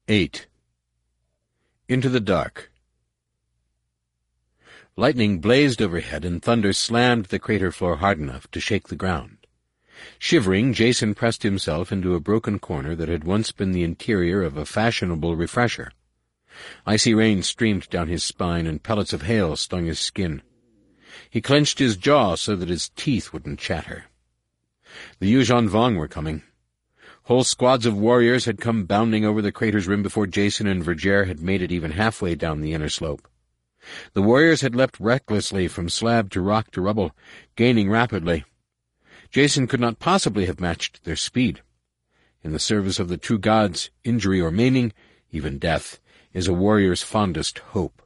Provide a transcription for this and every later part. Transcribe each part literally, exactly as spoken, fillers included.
Eight. Into the dark. Lightning blazed overhead, and thunder slammed the crater floor hard enough to shake the ground. Shivering, Jason pressed himself into a broken corner that had once been the interior of a fashionable refresher. Icy rain streamed down his spine, and pellets of hail stung his skin. He clenched his jaw so that his teeth wouldn't chatter. The Yuuzhan Vong were coming. Whole squads of warriors had come bounding over the crater's rim before Jason and Vergere had made it even halfway down the inner slope. The warriors had leapt recklessly from slab to rock to rubble, gaining rapidly. Jason could not possibly have matched their speed. In the service of the true gods, injury or maiming, even death, is a warrior's fondest hope.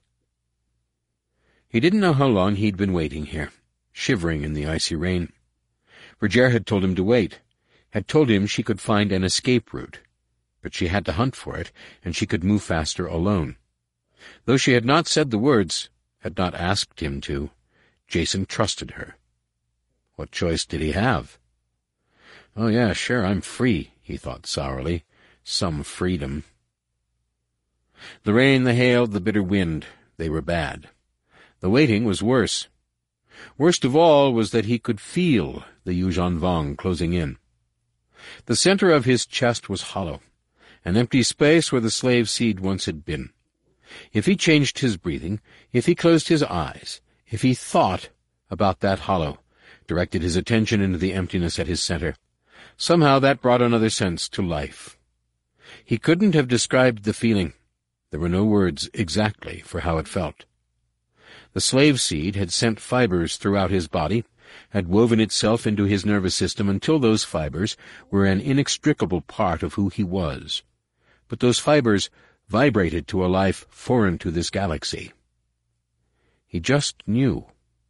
He didn't know how long he'd been waiting here, shivering in the icy rain. Vergere had told him to wait, had told him she could find an escape route, but she had to hunt for it, and she could move faster alone. Though she had not said the words, had not asked him to, Jason trusted her. What choice did he have? Oh, yeah, sure, I'm free, he thought sourly. Some freedom. The rain, the hail, the bitter wind, they were bad. The waiting was worse. Worst of all was that he could feel the Yuuzhan Vong closing in. The center of his chest was hollow, an empty space where the slave seed once had been. If he changed his breathing, if he closed his eyes, if he thought about that hollow, directed his attention into the emptiness at his center, somehow that brought another sense to life. He couldn't have described the feeling. There were no words exactly for how it felt. The slave seed had sent fibers throughout his body, had woven itself into his nervous system until those fibers were an inextricable part of who he was. But those fibers vibrated to a life foreign to this galaxy. He just knew.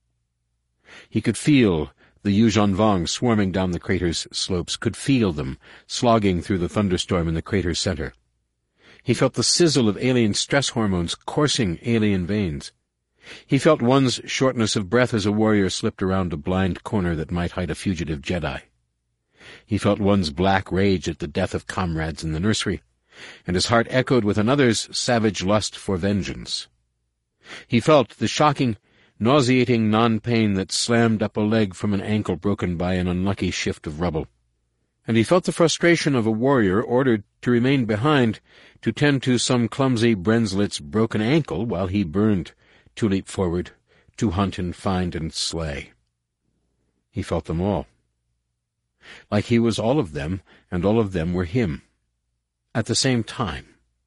He could feel the Yuuzhan Vong swarming down the crater's slopes, could feel them slogging through the thunderstorm in the crater's center. He felt the sizzle of alien stress hormones coursing alien veins. He felt one's shortness of breath as a warrior slipped around a blind corner that might hide a fugitive Jedi. He felt one's black rage at the death of comrades in the nursery, and his heart echoed with another's savage lust for vengeance. He felt the shocking, nauseating non-pain that slammed up a leg from an ankle broken by an unlucky shift of rubble. And he felt the frustration of a warrior ordered to remain behind to tend to some clumsy Brenzlit's broken ankle while he burned, to leap forward, to hunt and find and slay. He felt them all. Like he was all of them, and all of them were him. At the same time.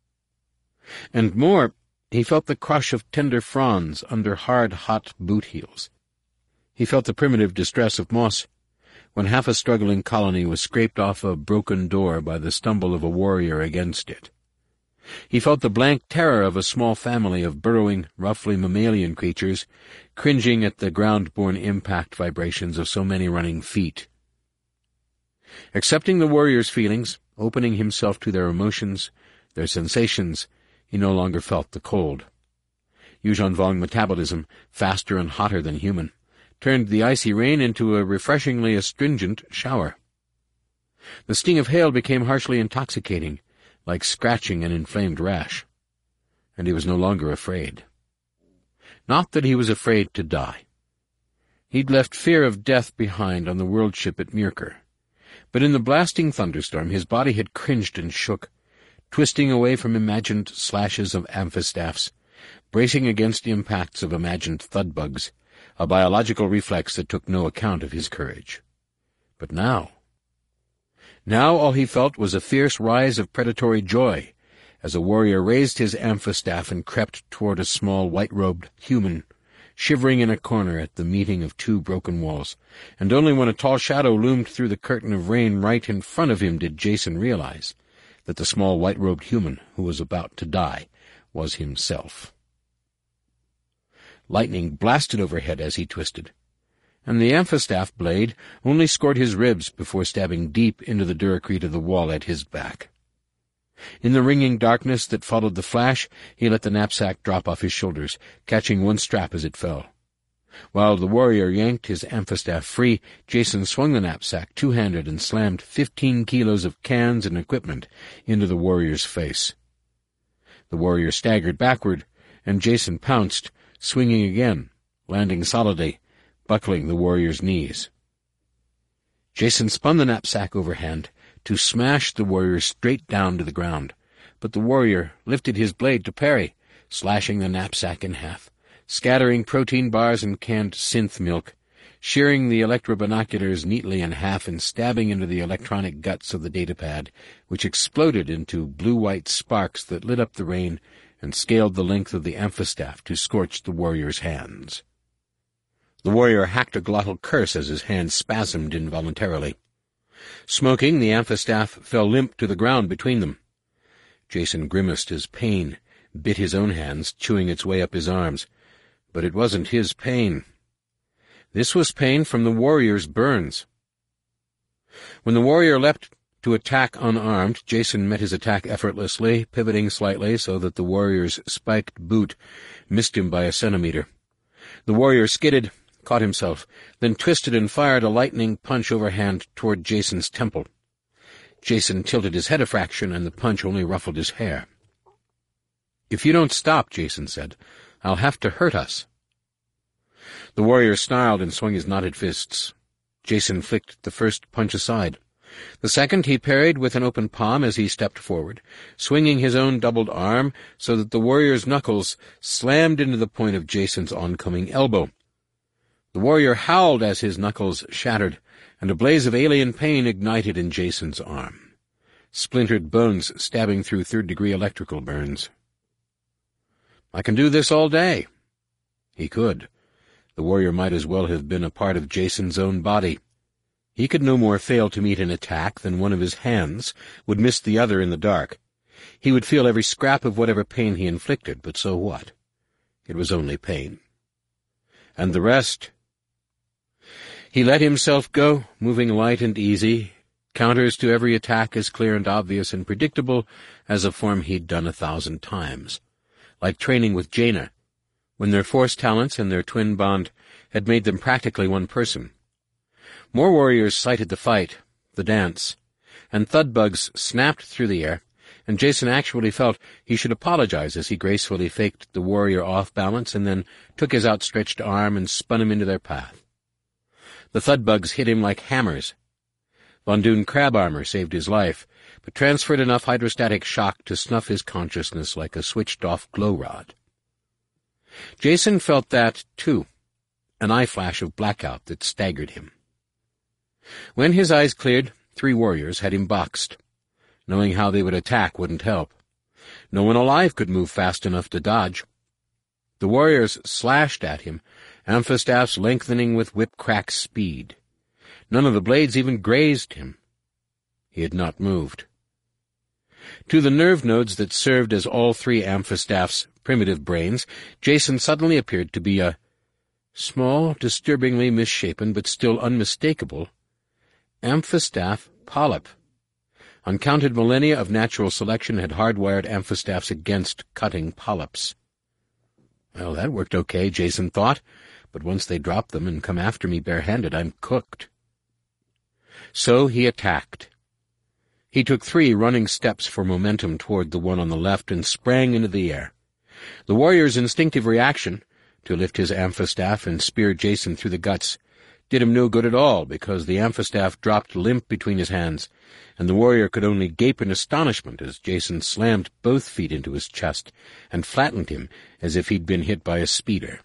And more, he felt the crush of tender fronds under hard, hot boot heels. He felt the primitive distress of moss, when half a struggling colony was scraped off a broken door by the stumble of a warrior against it. He felt the blank terror of a small family of burrowing, roughly mammalian creatures, cringing at the ground-borne impact vibrations of so many running feet. Accepting the warrior's feelings, opening himself to their emotions, their sensations, he no longer felt the cold. Yuuzhan Vong metabolism, faster and hotter than human, turned the icy rain into a refreshingly astringent shower. The sting of hail became harshly intoxicating, like scratching an inflamed rash. And he was no longer afraid. Not that he was afraid to die. He'd left fear of death behind on the world ship at Myrkr. But in the blasting thunderstorm his body had cringed and shook, twisting away from imagined slashes of amphistaffs, bracing against impacts of imagined thud-bugs, a biological reflex that took no account of his courage. But now... Now all he felt was a fierce rise of predatory joy, as a warrior raised his amphistaff and crept toward a small white-robed human, shivering in a corner at the meeting of two broken walls, and only when a tall shadow loomed through the curtain of rain right in front of him did Jason realize that the small white-robed human who was about to die was himself. Lightning blasted overhead as he twisted, and the amphistaff blade only scored his ribs before stabbing deep into the duracrete of the wall at his back. In the ringing darkness that followed the flash, he let the knapsack drop off his shoulders, catching one strap as it fell. While the warrior yanked his amphistaff free, Jason swung the knapsack two-handed and slammed fifteen kilos of cans and equipment into the warrior's face. The warrior staggered backward, and Jason pounced, swinging again, landing solidly, buckling the warrior's knees. Jason spun the knapsack overhand to smash the warrior straight down to the ground, but the warrior lifted his blade to parry, slashing the knapsack in half, scattering protein bars and canned synth milk, shearing the electrobinoculars neatly in half and stabbing into the electronic guts of the datapad, which exploded into blue-white sparks that lit up the rain and scaled the length of the amphistaff to scorch the warrior's hands. The warrior hacked a glottal curse as his hands spasmed involuntarily. Smoking, the amphistaff fell limp to the ground between them. Jason grimaced as pain bit his own hands, chewing its way up his arms. But it wasn't his pain. This was pain from the warrior's burns. When the warrior leapt to attack unarmed, Jason met his attack effortlessly, pivoting slightly so that the warrior's spiked boot missed him by a centimeter. The warrior skidded, caught himself, then twisted and fired a lightning punch overhand toward Jason's temple. Jason tilted his head a fraction, and the punch only ruffled his hair. "If you don't stop," Jason said, "I'll have to hurt us." The warrior snarled and swung his knotted fists. Jason flicked the first punch aside. The second he parried with an open palm as he stepped forward, swinging his own doubled arm so that the warrior's knuckles slammed into the point of Jason's oncoming elbow. The warrior howled as his knuckles shattered, and a blaze of alien pain ignited in Jason's arm, splintered bones stabbing through third-degree electrical burns. "I can do this all day." He could. The warrior might as well have been a part of Jason's own body. He could no more fail to meet an attack than one of his hands would miss the other in the dark. He would feel every scrap of whatever pain he inflicted, but so what? It was only pain. And the rest? He let himself go, moving light and easy, counters to every attack as clear and obvious and predictable as a form he'd done a thousand times, like training with Jaina, when their force talents and their twin bond had made them practically one person. More warriors sighted the fight, the dance, and thud-bugs snapped through the air, and Jason actually felt he should apologize as he gracefully faked the warrior off balance and then took his outstretched arm and spun him into their path. The thud-bugs hit him like hammers. Von Doon crab armor saved his life, but transferred enough hydrostatic shock to snuff his consciousness like a switched-off glow rod. Jason felt that, too, an eye flash of blackout that staggered him. When his eyes cleared, three warriors had him boxed. Knowing how they would attack wouldn't help. No one alive could move fast enough to dodge. The warriors slashed at him, amphistaffs lengthening with whip-crack speed. None of the blades even grazed him. He had not moved. To the nerve nodes that served as all three amphistaffs' primitive brains, Jason suddenly appeared to be a small, disturbingly misshapen, but still unmistakable, amphistaff polyp. Uncounted millennia of natural selection had hardwired amphistaffs against cutting polyps. Well, that worked okay, Jason thought, but once they drop them and come after me barehanded, I'm cooked. So he attacked. He took three running steps for momentum toward the one on the left and sprang into the air. The warrior's instinctive reaction, to lift his amphistaff and spear Jason through the guts, did him no good at all because the amphistaff dropped limp between his hands, and the warrior could only gape in astonishment as Jason slammed both feet into his chest and flattened him as if he'd been hit by a speeder.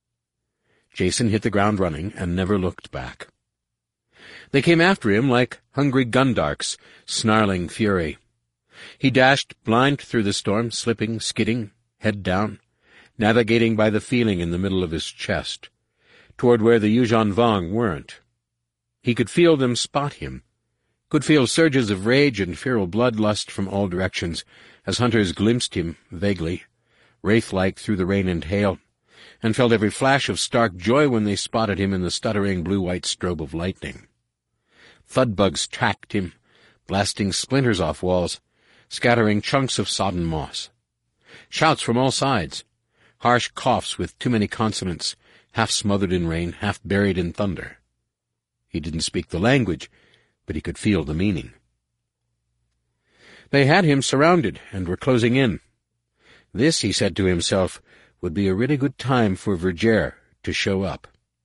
Jason hit the ground running and never looked back. They came after him like hungry gundarks, snarling fury. He dashed blind through the storm, slipping, skidding, head down, navigating by the feeling in the middle of his chest, toward where the Yuuzhan Vong weren't. He could feel them spot him, could feel surges of rage and feral bloodlust from all directions as hunters glimpsed him vaguely, wraith-like through the rain and hail, and felt every flash of stark joy when they spotted him in the stuttering blue-white strobe of lightning. Thud-bugs tracked him, blasting splinters off walls, scattering chunks of sodden moss. Shouts from all sides, harsh coughs with too many consonants, half smothered in rain, half buried in thunder. He didn't speak the language, but he could feel the meaning. They had him surrounded and were closing in. This, he said to himself, would be a really good time for Vergere to show up.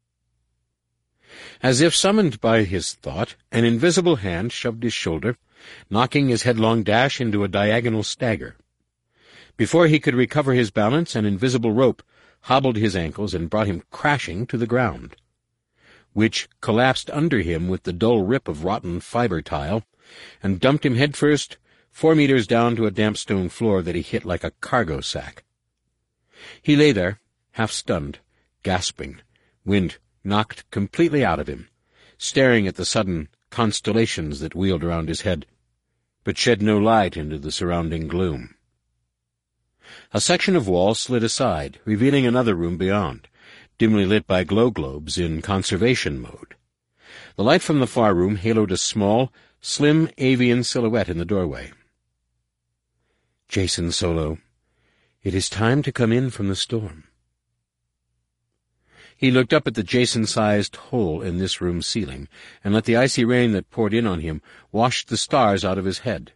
As if summoned by his thought, an invisible hand shoved his shoulder, knocking his headlong dash into a diagonal stagger. Before he could recover his balance, an invisible rope hobbled his ankles and brought him crashing to the ground, which collapsed under him with the dull rip of rotten fiber tile, and dumped him headfirst four meters down to a damp stone floor that he hit like a cargo sack. He lay there, half-stunned, gasping, wind knocked completely out of him, staring at the sudden constellations that wheeled around his head, but shed no light into the surrounding gloom. A section of wall slid aside, revealing another room beyond, dimly lit by glow globes in conservation mode. The light from the far room haloed a small, slim avian silhouette in the doorway. "Jason Solo, it is time to come in from the storm." He looked up at the Jason-sized hole in this room's ceiling, and let the icy rain that poured in on him wash the stars out of his head.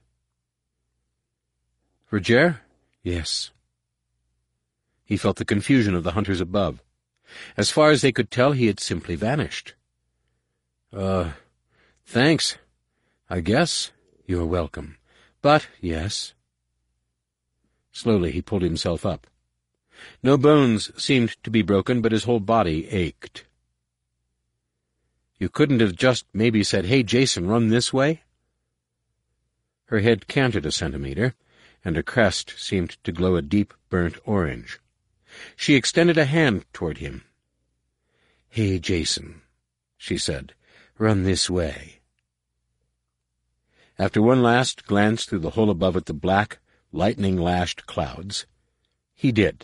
"Vergere?" "Yes." He felt the confusion of the hunters above. As far as they could tell, he had simply vanished. Uh, thanks. I guess. You're welcome. But, yes. Slowly he pulled himself up. No bones seemed to be broken, but his whole body ached. "You couldn't have just maybe said, 'Hey, Jason, run this way'?" Her head canted a centimeter, and her crest seemed to glow a deep, burnt orange. She extended a hand toward him. "Hey, Jason," she said, "run this way." After one last glance through the hole above at the black, lightning-lashed clouds, he did.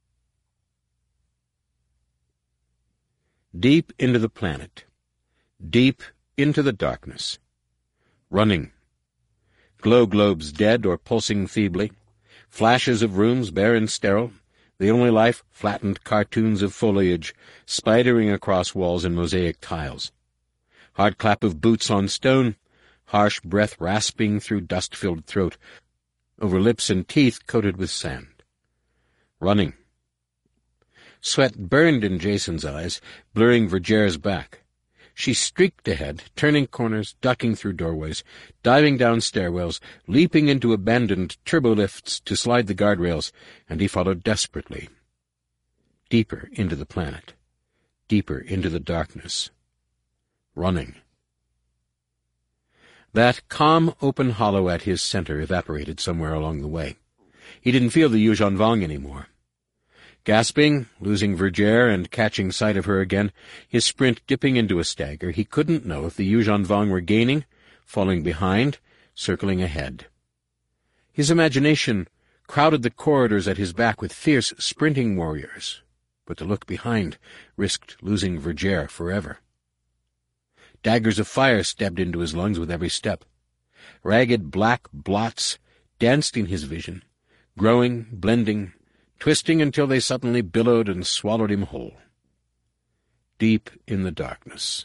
Deep into the planet, deep into the darkness, running. Glow globes dead or pulsing feebly, flashes of rooms bare and sterile, the only life flattened cartoons of foliage spidering across walls and mosaic tiles. Hard clap of boots on stone, harsh breath rasping through dust-filled throat, over lips and teeth coated with sand. Running. Sweat burned in Jason's eyes, blurring Vergere's back. She streaked ahead, turning corners, ducking through doorways, diving down stairwells, leaping into abandoned turbolifts to slide the guardrails, and he followed desperately. Deeper into the planet, deeper into the darkness. Running. That calm, open hollow at his center evaporated somewhere along the way. He didn't feel the Yuuzhan Vong anymore. Gasping, losing Vergere and catching sight of her again, his sprint dipping into a stagger, he couldn't know if the Yuuzhan Vong were gaining, falling behind, circling ahead. His imagination crowded the corridors at his back with fierce, sprinting warriors, but to look behind risked losing Vergere forever. Daggers of fire stabbed into his lungs with every step. Ragged black blots danced in his vision, growing, blending, twisting until they suddenly billowed and swallowed him whole. Deep in the darkness.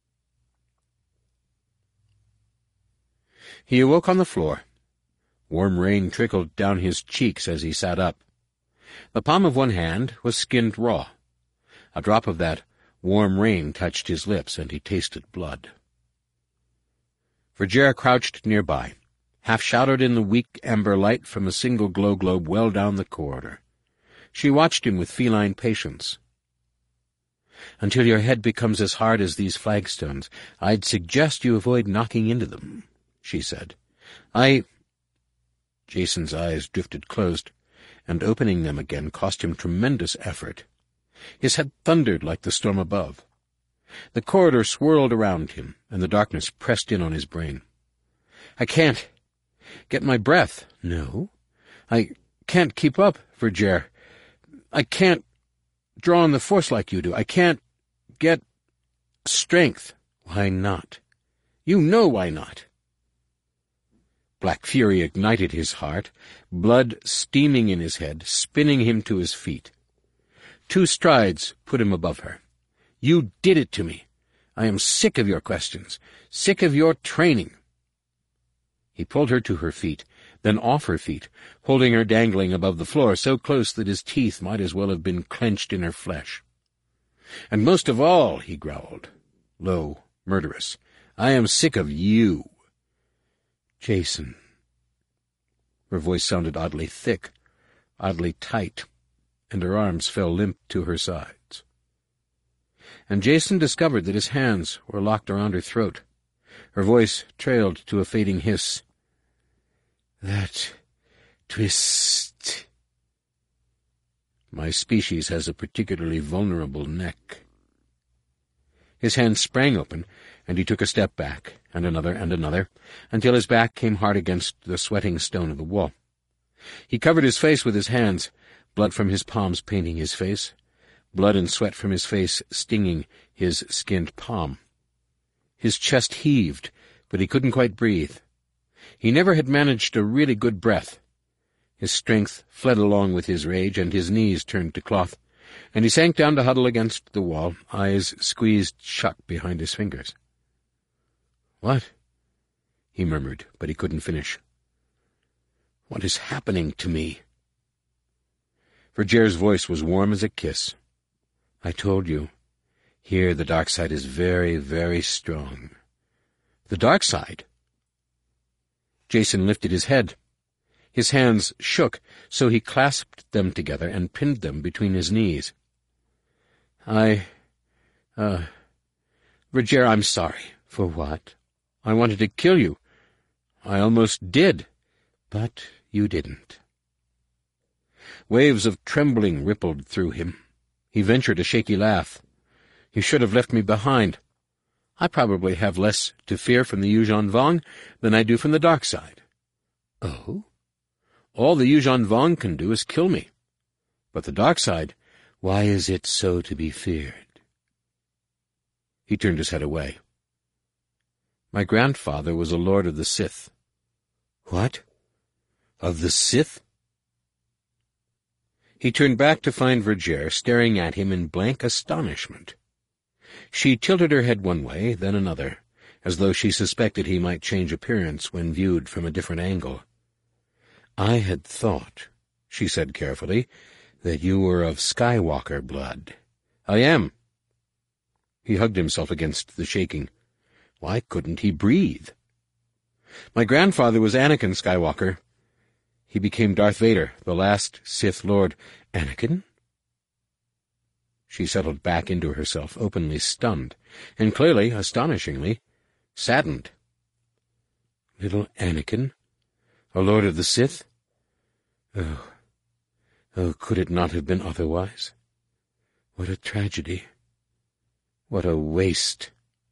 He awoke on the floor. Warm rain trickled down his cheeks as he sat up. The palm of one hand was skinned raw. A drop of that warm rain touched his lips, and he tasted blood. Vergere crouched nearby, half-shadowed in the weak amber light from a single glow globe well down the corridor. She watched him with feline patience. "Until your head becomes as hard as these flagstones, I'd suggest you avoid knocking into them," she said. I... Jason's eyes drifted closed, and opening them again cost him tremendous effort. His head thundered like the storm above. The corridor swirled around him, and the darkness pressed in on his brain. "I can't get my breath." "No, I can't keep up, Vergere. I can't draw on the force like you do. I can't get strength." "Why not?" "You know why not." Black fury ignited his heart, blood steaming in his head, spinning him to his feet. Two strides put him above her. "You did it to me. I am sick of your questions, sick of your training." He pulled her to her feet, then off her feet, holding her dangling above the floor so close that his teeth might as well have been clenched in her flesh. "And most of all," he growled, low, murderous, "I am sick of you." "Jason." Her voice sounded oddly thick, oddly tight, and her arms fell limp to her sides. And Jason discovered that his hands were locked around her throat. Her voice trailed to a fading hiss. "That twist." "My species has a particularly vulnerable neck." His hand sprang open, and he took a step back, and another and another, until his back came hard against the sweating stone of the wall. He covered his face with his hands, blood from his palms painting his face, blood and sweat from his face stinging his skinned palm. His chest heaved, but he couldn't quite breathe. He never had managed a really good breath. His strength fled along with his rage, and his knees turned to cloth, and he sank down to huddle against the wall, eyes squeezed shut behind his fingers. "What?" he murmured, but he couldn't finish. "What is happening to me?" Vergere's voice was warm as a kiss. "I told you. Here the dark side is very, very strong." "The dark side?" Jason lifted his head. His hands shook, so he clasped them together and pinned them between his knees. I, uh, Vergere, I'm sorry." "For what?" "I wanted to kill you. I almost did." "But you didn't." Waves of trembling rippled through him. He ventured a shaky laugh. "You should have left me behind. I probably have less to fear from the Yuuzhan Vong than I do from the dark side." "Oh?" "All the Yuuzhan Vong can do is kill me. But the dark side, why is it so to be feared?" He turned his head away. "My grandfather was a lord of the Sith." "What? Of the Sith?" He turned back to find Vergere staring at him in blank astonishment. She tilted her head one way, then another, as though she suspected he might change appearance when viewed from a different angle. "I had thought," she said carefully, "that you were of Skywalker blood." "I am." He hugged himself against the shaking. Why couldn't he breathe? "My grandfather was Anakin Skywalker. He became Darth Vader, the last Sith Lord." "Anakin?" She settled back into herself, openly stunned, and clearly, astonishingly, saddened. "Little Anakin? A Lord of the Sith? Oh, oh, could it not have been otherwise? What a tragedy. What a waste."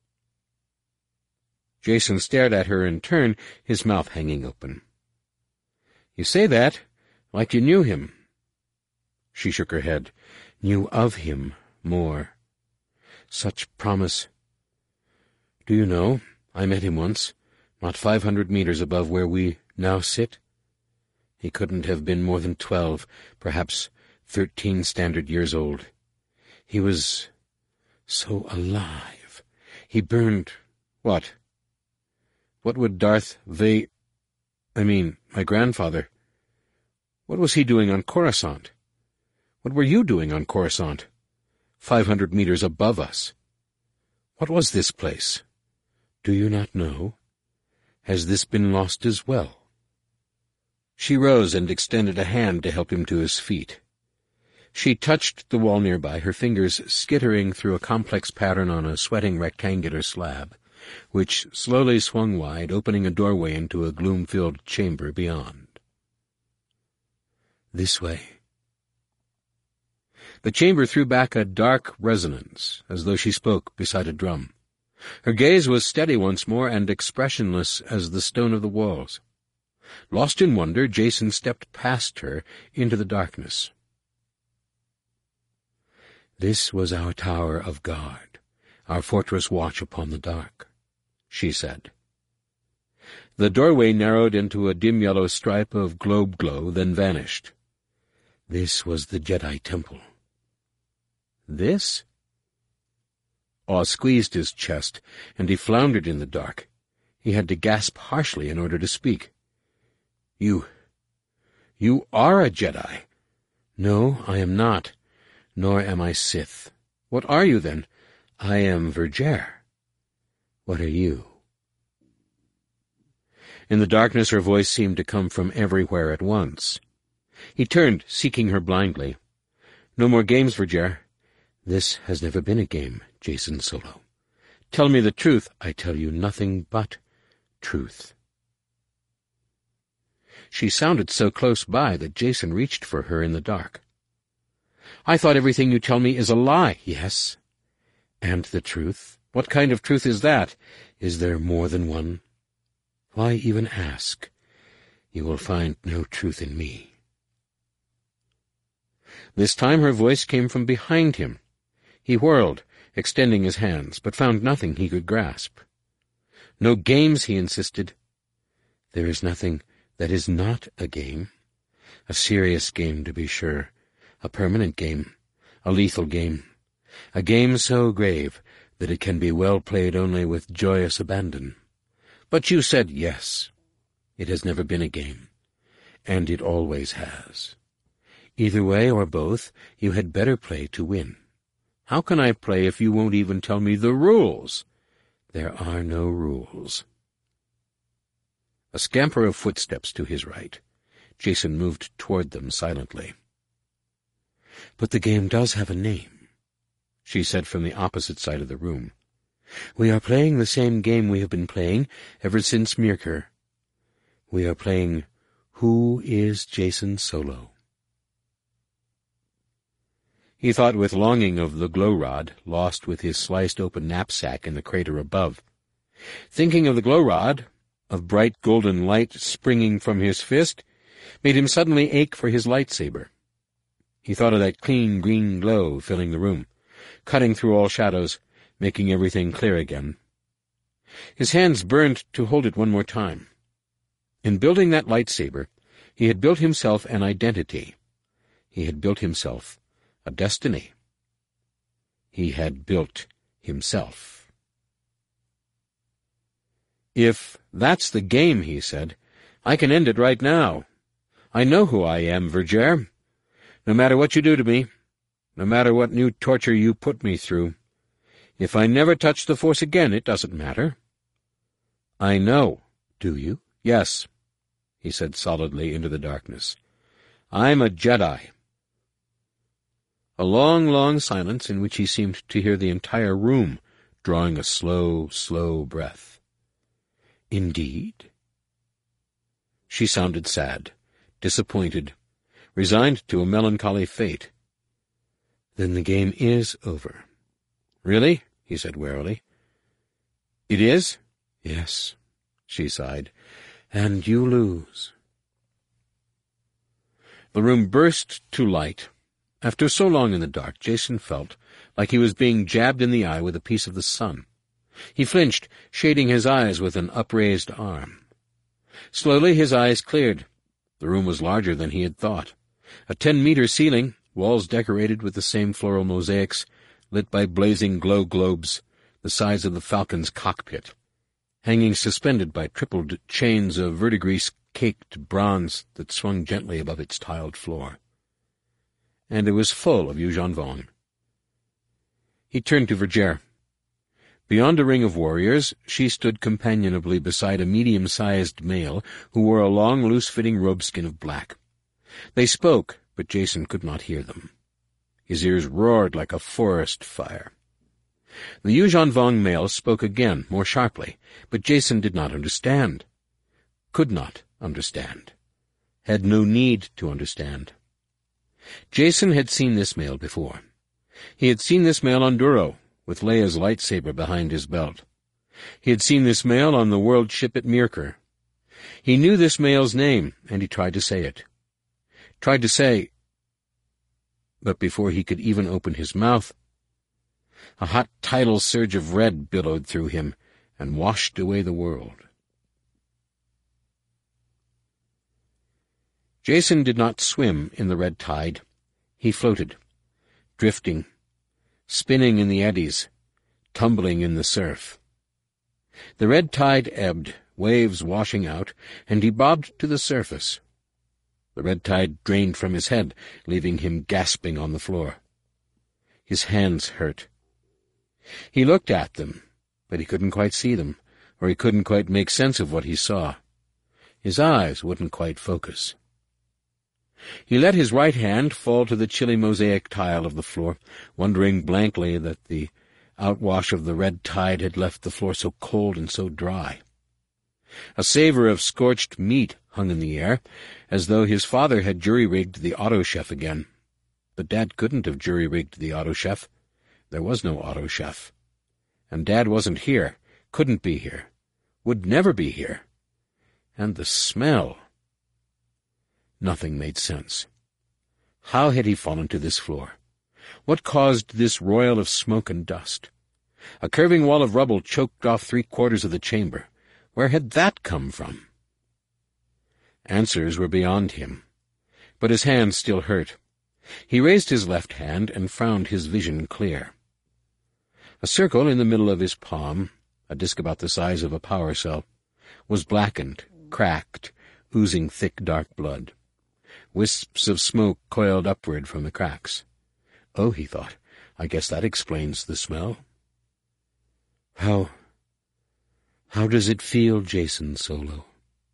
Jason stared at her in turn, his mouth hanging open. "You say that like you knew him." She shook her head. "Knew of him more. Such promise. Do you know, I met him once, not five hundred meters above where we now sit. He couldn't have been more than twelve, perhaps thirteen standard years old. He was so alive. He burned— What? What would Darth Va— I mean, my grandfather— what was he doing on Coruscant? What were you doing on Coruscant, five hundred meters above us? What was this place? Do you not know? Has this been lost as well?" She rose and extended a hand to help him to his feet. She touched the wall nearby, her fingers skittering through a complex pattern on a sweating rectangular slab, which slowly swung wide, opening a doorway into a gloom-filled chamber beyond. "This way." The chamber threw back a dark resonance, as though she spoke beside a drum. Her gaze was steady once more and expressionless as the stone of the walls. Lost in wonder, Jason stepped past her into the darkness. "This was our tower of guard, our fortress watch upon the dark," she said. The doorway narrowed into a dim yellow stripe of globe glow, then vanished. "This was the Jedi Temple." "This?" Awe squeezed his chest, and he floundered in the dark. He had to gasp harshly in order to speak. You, You are a Jedi. No, I am not, nor am I Sith. What are you, then? I am Verger. What are you? In the darkness her voice seemed to come from everywhere at once. He turned, seeking her blindly. No more games, Verger. This has never been a game, Jacen Solo. Tell me the truth. I tell you nothing but truth. She sounded so close by that Jacen reached for her in the dark. I thought everything you tell me is a lie. Yes. And the truth? What kind of truth is that? Is there more than one? Why even ask? You will find no truth in me. This time her voice came from behind him. He whirled, extending his hands, but found nothing he could grasp. No games, he insisted. There is nothing that is not a game. A serious game, to be sure. A permanent game. A lethal game. A game so grave that it can be well played only with joyous abandon. But you said yes. It has never been a game, and it always has. Either way or both, you had better play to win. How can I play if you won't even tell me the rules? There are no rules. A scamper of footsteps to his right. Jacen moved toward them silently. But the game does have a name, she said from the opposite side of the room. We are playing the same game we have been playing ever since Myrkr. We are playing Who is Jacen Solo? He thought with longing of the glow rod, lost with his sliced-open knapsack in the crater above. Thinking of the glow rod, of bright golden light springing from his fist, made him suddenly ache for his lightsaber. He thought of that clean green glow filling the room, cutting through all shadows, making everything clear again. His hands burned to hold it one more time. In building that lightsaber, he had built himself an identity. He had built himself a destiny. He had built himself. If that's the game, he said, I can end it right now. I know who I am, Verger. No matter what you do to me, no matter what new torture you put me through, if I never touch the Force again, it doesn't matter. I know. Do you? Yes, he said solidly into the darkness. I'm a Jedi. A long, long silence in which he seemed to hear the entire room drawing a slow, slow breath. Indeed? She sounded sad, disappointed, resigned to a melancholy fate. Then the game is over. Really? He said warily. It is? Yes, she sighed. And you lose. The room burst to light. After so long in the dark, Jacen felt like he was being jabbed in the eye with a piece of the sun. He flinched, shading his eyes with an upraised arm. Slowly his eyes cleared. The room was larger than he had thought. A ten-meter ceiling, walls decorated with the same floral mosaics, lit by blazing glow globes, the size of the Falcon's cockpit, hanging suspended by tripled chains of verdigris-caked bronze that swung gently above its tiled floor. And it was full of Yuuzhan Vong. He turned to Verger. Beyond a ring of warriors, she stood companionably beside a medium-sized male who wore a long, loose-fitting robeskin of black. They spoke, but Jacen could not hear them. His ears roared like a forest fire. The Yuuzhan Vong male spoke again, more sharply, but Jacen did not understand. Could not understand. Had no need to understand. Jacen had seen this male before. He had seen this male on Duro, with Leia's lightsaber behind his belt. He had seen this male on the world ship at Myrkr. He knew this male's name, and he tried to say it. Tried to say... But before he could even open his mouth, a hot tidal surge of red billowed through him and washed away the world. Jacen did not swim in the red tide. He floated, drifting, spinning in the eddies, tumbling in the surf. The red tide ebbed, waves washing out, and he bobbed to the surface. The red tide drained from his head, leaving him gasping on the floor. His hands hurt. He looked at them, but he couldn't quite see them, or he couldn't quite make sense of what he saw. His eyes wouldn't quite focus. He let his right hand fall to the chilly mosaic tile of the floor, wondering blankly that the outwash of the red tide had left the floor so cold and so dry. A savor of scorched meat hung in the air, as though his father had jury-rigged the auto-chef again. But Dad couldn't have jury-rigged the auto-chef. There was no auto-chef. And Dad wasn't here, couldn't be here, would never be here. And the smell... Nothing made sense. How had he fallen to this floor? What caused this roil of smoke and dust? A curving wall of rubble choked off three-quarters of the chamber. Where had that come from? Answers were beyond him, but his hand still hurt. He raised his left hand and found his vision clear. A circle in the middle of his palm, a disk about the size of a power cell, was blackened, cracked, oozing thick dark blood. Wisps of smoke coiled upward from the cracks. Oh, he thought, I guess that explains the smell. How... how does it feel, Jason Solo?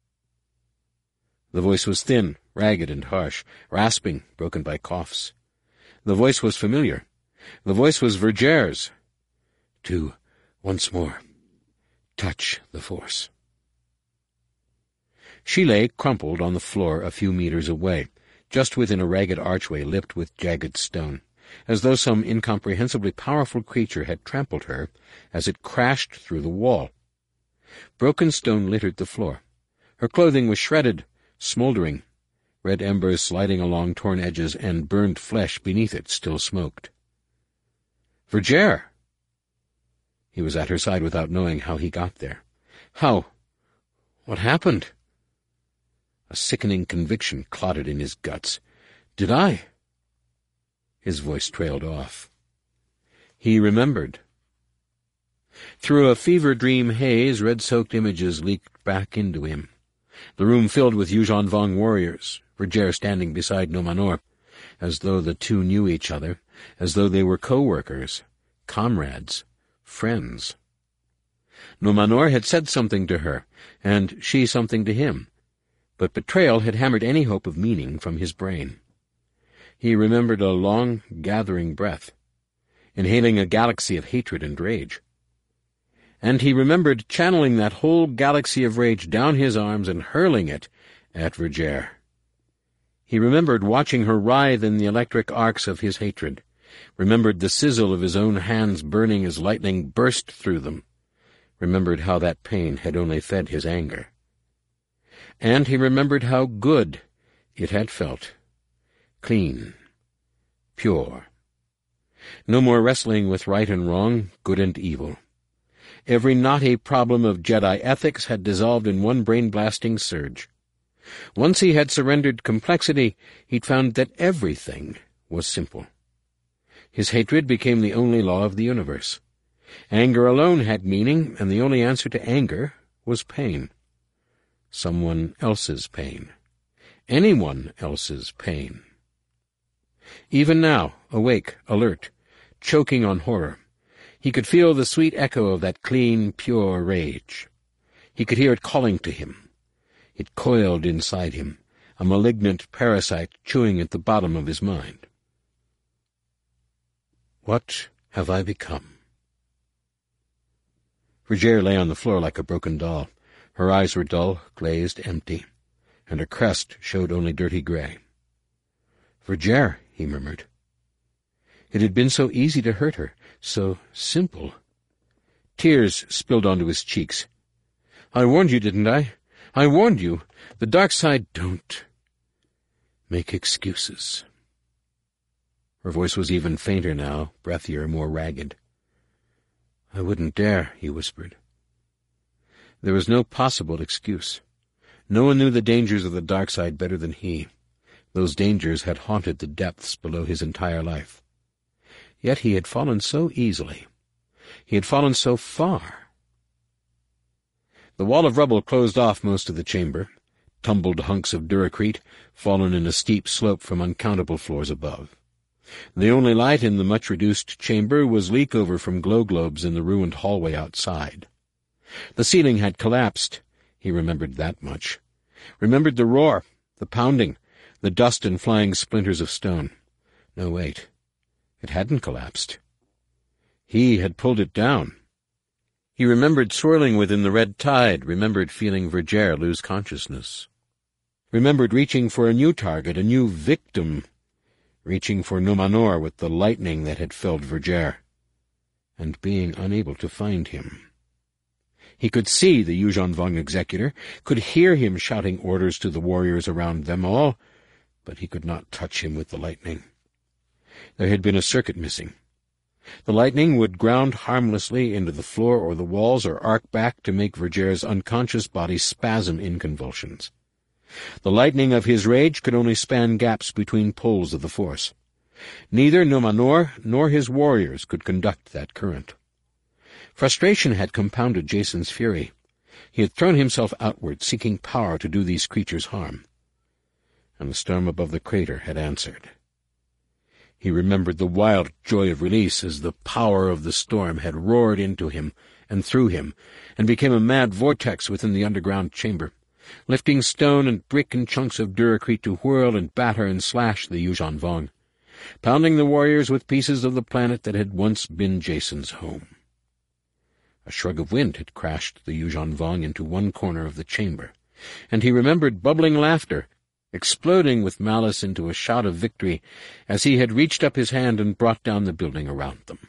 The voice was thin, ragged and harsh, rasping, broken by coughs. The voice was familiar. The voice was Vergere's. To, once more, touch the Force. She lay crumpled on the floor a few meters away, just within a ragged archway lipped with jagged stone, as though some incomprehensibly powerful creature had trampled her as it crashed through the wall. Broken stone littered the floor. Her clothing was shredded, smoldering, red embers sliding along torn edges, and burned flesh beneath it still smoked. Vergere! He was at her side without knowing how he got there. How? What happened? A sickening conviction clotted in his guts. Did I? His voice trailed off. He remembered. Through a fever-dream haze, red-soaked images leaked back into him. The room filled with Yuuzhan Vong warriors, Vergere standing beside Numenor, as though the two knew each other, as though they were co-workers, comrades, friends. Numenor had said something to her, and she something to him, but betrayal had hammered any hope of meaning from his brain. He remembered a long, gathering breath, inhaling a galaxy of hatred and rage. And he remembered channeling that whole galaxy of rage down his arms and hurling it at Vergere. He remembered watching her writhe in the electric arcs of his hatred, remembered the sizzle of his own hands burning as lightning burst through them, remembered how that pain had only fed his anger. And he remembered how good it had felt, clean, pure. No more wrestling with right and wrong, good and evil. Every knotty problem of Jedi ethics had dissolved in one brain-blasting surge. Once he had surrendered complexity, he'd found that everything was simple. His hatred became the only law of the universe. Anger alone had meaning, and the only answer to anger was pain. Someone else's pain. Anyone else's pain. Even now, awake, alert, choking on horror, he could feel the sweet echo of that clean, pure rage. He could hear it calling to him. It coiled inside him, a malignant parasite chewing at the bottom of his mind. What have I become? Vergere lay on the floor like a broken doll. Her eyes were dull, glazed, empty, and her crest showed only dirty gray. Vergere, he murmured. It had been so easy to hurt her, so simple. Tears spilled onto his cheeks. I warned you, didn't I? I warned you. The dark side don't make excuses. Her voice was even fainter now, breathier, more ragged. I wouldn't dare, he whispered. There was no possible excuse. No one knew the dangers of the dark side better than he. Those dangers had haunted the depths below his entire life. Yet he had fallen so easily. He had fallen so far. The wall of rubble closed off most of the chamber. tumbled hunks of duracrete, fallen in a steep slope from uncountable floors above. The only light in the much-reduced chamber was leak-over from glow-globes in the ruined hallway outside. The ceiling had collapsed. He remembered that much. Remembered the roar, the pounding, the dust and flying splinters of stone. No, wait. It hadn't collapsed. He had pulled it down. He remembered swirling within the red tide, remembered feeling Vergere lose consciousness. Remembered reaching for a new target, a new victim, reaching for Numenor with the lightning that had felled Vergere, and being unable to find him. He could see the Yuuzhan Vong executor, could hear him shouting orders to the warriors around them all, but he could not touch him with the lightning. There had been a circuit missing. The lightning would ground harmlessly into the floor or the walls or arc back to make Vergere's unconscious body spasm in convulsions. The lightning of his rage could only span gaps between poles of the force. Neither Numenor nor his warriors could conduct that current. Frustration had compounded Jason's fury. He had thrown himself outward, seeking power to do these creatures harm. And the storm above the crater had answered. He remembered the wild joy of release as the power of the storm had roared into him and through him, and became a mad vortex within the underground chamber, lifting stone and brick and chunks of duracrete to whirl and batter and slash the Yuuzhan Vong, pounding the warriors with pieces of the planet that had once been Jason's home. A shrug of wind had crashed the Yuuzhan Vong into one corner of the chamber, and he remembered bubbling laughter, exploding with malice into a shout of victory as he had reached up his hand and brought down the building around them.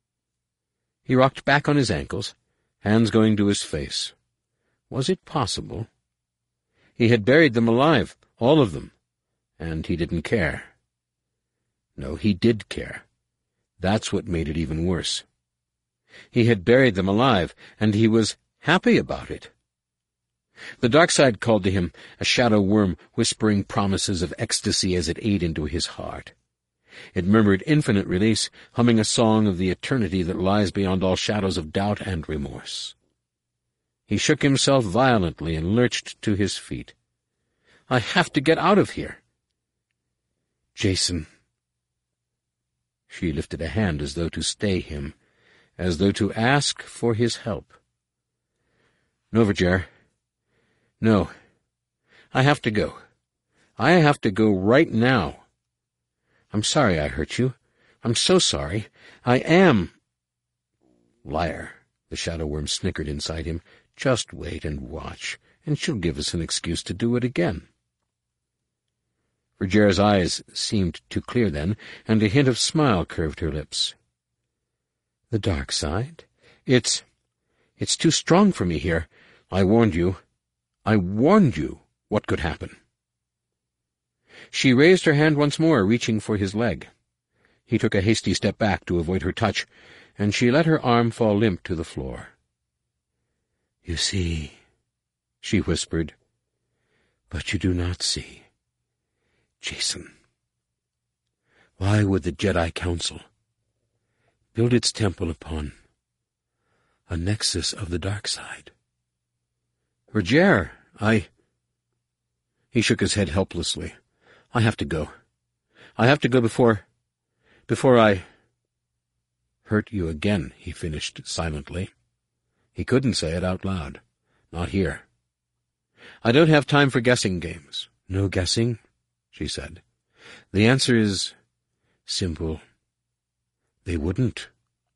He rocked back on his ankles, hands going to his face. Was it possible? He had buried them alive, all of them, and he didn't care. No, he did care. That's what made it even worse. He had buried them alive, and he was happy about it. The dark side called to him, a shadow worm whispering promises of ecstasy as it ate into his heart. It murmured infinite release, humming a song of the eternity that lies beyond all shadows of doubt and remorse. He shook himself violently and lurched to his feet. I have to get out of here. Jason. She lifted a hand as though to stay him, as though to ask for his help. No, Vergere. No. I have to go. I have to go right now. I'm sorry I hurt you. I'm so sorry. I am. Liar, the shadow worm snickered inside him. Just wait and watch, and she'll give us an excuse to do it again. Vergere's eyes seemed to clear then, and a hint of smile curved her lips. The dark side? It's... it's too strong for me here. I warned you. I warned you what could happen. She raised her hand once more, reaching for his leg. He took a hasty step back to avoid her touch, and she let her arm fall limp to the floor. You see, she whispered, but you do not see. Jason. Why would the Jedi Council build its temple upon a nexus of the dark side? Vergere, I... He shook his head helplessly. I have to go. I have to go before... before I... Hurt you again, he finished silently. He couldn't say it out loud. Not here. I don't have time for guessing games. No guessing, she said. The answer is simple. They wouldn't.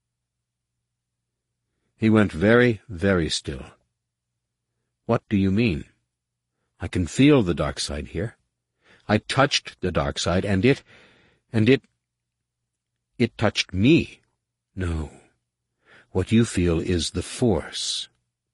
He went very, very still. What do you mean? I can feel the dark side here. I touched the dark side, and it, and it, it touched me. No. What you feel is the Force.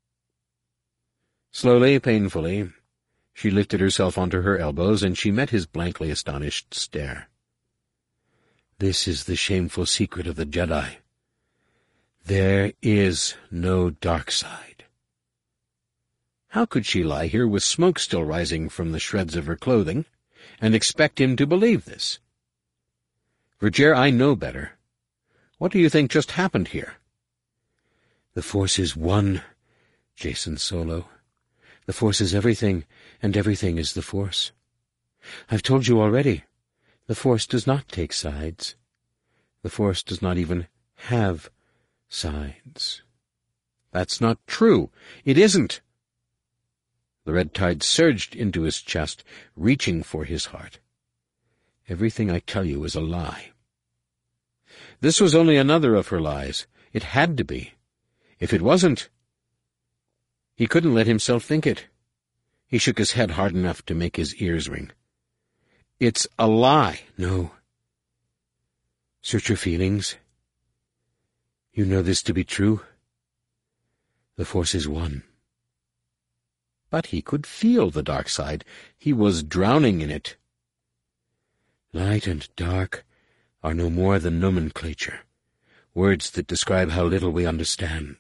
Slowly, painfully, she lifted herself onto her elbows, and she met his blankly astonished stare. This is the shameful secret of the Jedi. There is no dark side. How could she lie here with smoke still rising from the shreds of her clothing, and expect him to believe this? Vergere, I know better. What do you think just happened here? The Force is one, Jacen Solo. The Force is everything, and everything is the Force. I've told you already, the Force does not take sides. The Force does not even have sides. That's not true. It isn't. The red tide surged into his chest, reaching for his heart. Everything I tell you is a lie. This was only another of her lies. It had to be. If it wasn't, he couldn't let himself think it. He shook his head hard enough to make his ears ring. It's a lie. No. Search your feelings. You know this to be true. The Force is one. But he could feel the dark side. He was drowning in it. Light and dark are no more than nomenclature, words that describe how little we understand.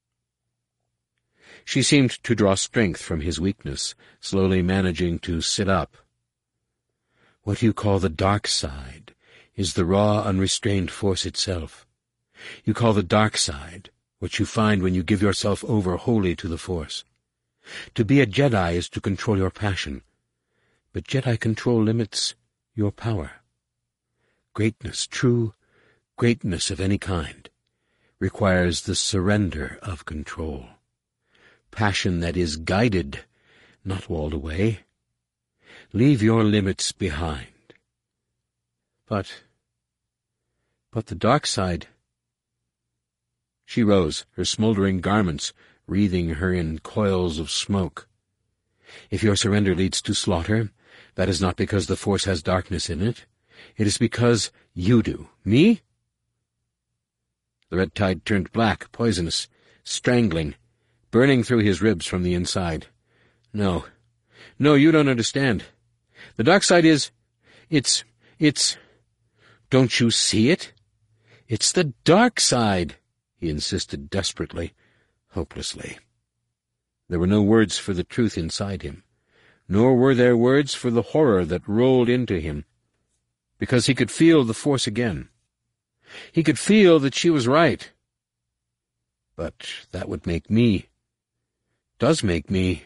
She seemed to draw strength from his weakness, slowly managing to sit up. What you call the dark side is the raw, unrestrained Force itself. You call the dark side what you find when you give yourself over wholly to the Force. To be a Jedi is to control your passion, but Jedi control limits your power. Greatness, true greatness of any kind, requires the surrender of control. Passion that is guided, not walled away. Leave your limits behind. But, but the dark side... She rose, her smoldering garments wreathing her in coils of smoke. If your surrender leads to slaughter, that is not because the Force has darkness in it. It is because you do. Me? The red tide turned black, poisonous, strangling, burning through his ribs from the inside. No. No, you don't understand. The dark side is... It's... It's... Don't you see it? It's the dark side, he insisted desperately, hopelessly. There were no words for the truth inside him, nor were there words for the horror that rolled into him, because he could feel the Force again. He could feel that she was right. But that would make me... does make me...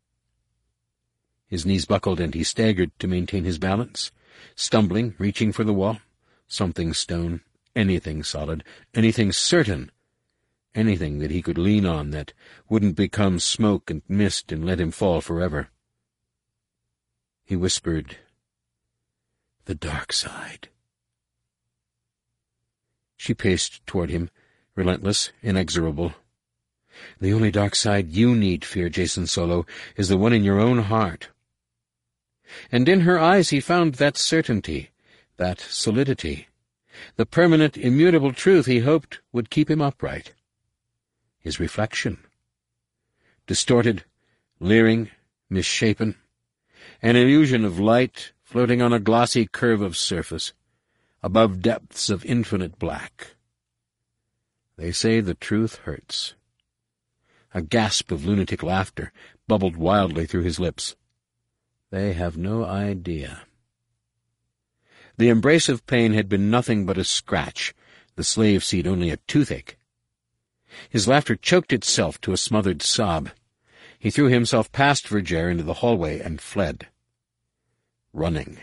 His knees buckled and he staggered to maintain his balance, stumbling, reaching for the wall. Something stone, anything solid, anything certain, anything that he could lean on that wouldn't become smoke and mist and let him fall forever. He whispered, "The dark side." She paced toward him, relentless, inexorable. "The only dark side you need fear, Jacen Solo, is the one in your own heart." And in her eyes he found that certainty, that solidity, the permanent, immutable truth he hoped would keep him upright. His reflection. Distorted, leering, misshapen, an illusion of light floating on a glossy curve of surface, above depths of infinite black. They say the truth hurts. A gasp of lunatic laughter bubbled wildly through his lips. They have no idea. The embrace of pain had been nothing but a scratch, the slave seed only a toothache. His laughter choked itself to a smothered sob. He threw himself past Vergere into the hallway and fled. Running.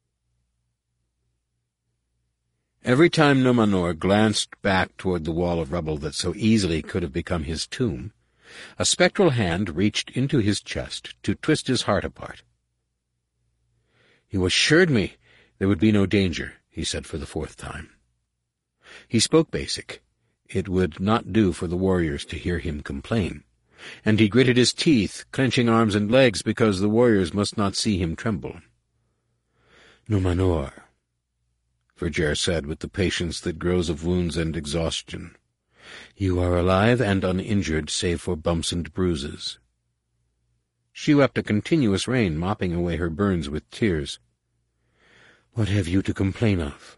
Every time Numenor glanced back toward the wall of rubble that so easily could have become his tomb, a spectral hand reached into his chest to twist his heart apart. "You assured me there would be no danger," he said for the fourth time. He spoke basic. It would not do for the warriors to hear him complain, and he gritted his teeth, clenching arms and legs because the warriors must not see him tremble. "Numenor," Vergere said with the patience that grows of wounds and exhaustion. "You are alive and uninjured save for bumps and bruises." She wept a continuous rain, mopping away her burns with tears. "What have you to complain of?"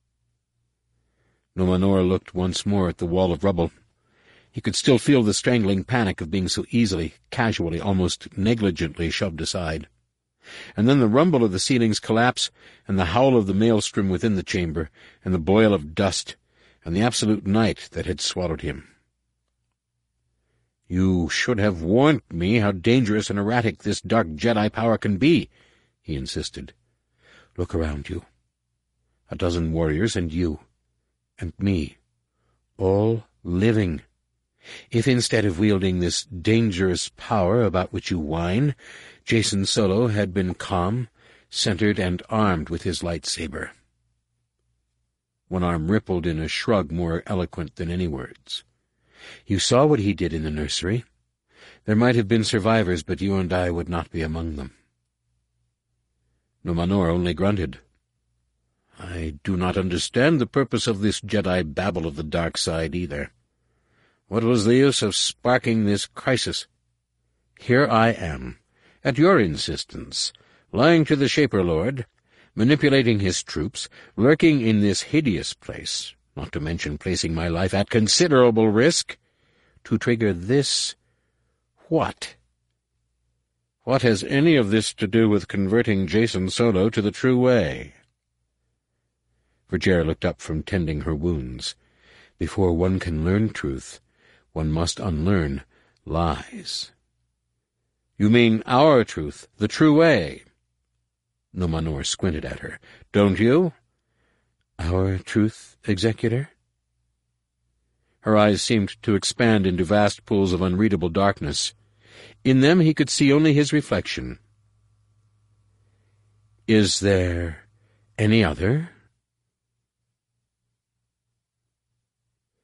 Numenor looked once more at the wall of rubble. He could still feel the strangling panic of being so easily, casually, almost negligently shoved aside. And then the rumble of the ceiling's collapse, and the howl of the maelstrom within the chamber, and the boil of dust, and the absolute night that had swallowed him. "You should have warned me how dangerous and erratic this dark Jedi power can be," he insisted. "Look around you. A dozen warriors and you, and me, all living. If instead of wielding this dangerous power about which you whine, Jacen Solo had been calm, centered, and armed with his lightsaber." One arm rippled in a shrug more eloquent than any words. "You saw what he did in the nursery. There might have been survivors, but you and I would not be among them." Numenor only grunted. "I do not understand the purpose of this Jedi babble of the dark side either. What was the use of sparking this crisis? Here I am, at your insistence, lying to the Shaper Lord, manipulating his troops, lurking in this hideous place, not to mention placing my life at considerable risk, to trigger this what? What has any of this to do with converting Jacen Solo to the true way?" Vergere looked up from tending her wounds. Before one can learn truth, one must unlearn lies. "You mean our truth, the true way?" Numenor squinted at her. "Don't you?" "Our truth, Executor?" Her eyes seemed to expand into vast pools of unreadable darkness. In them he could see only his reflection. "Is there any other?"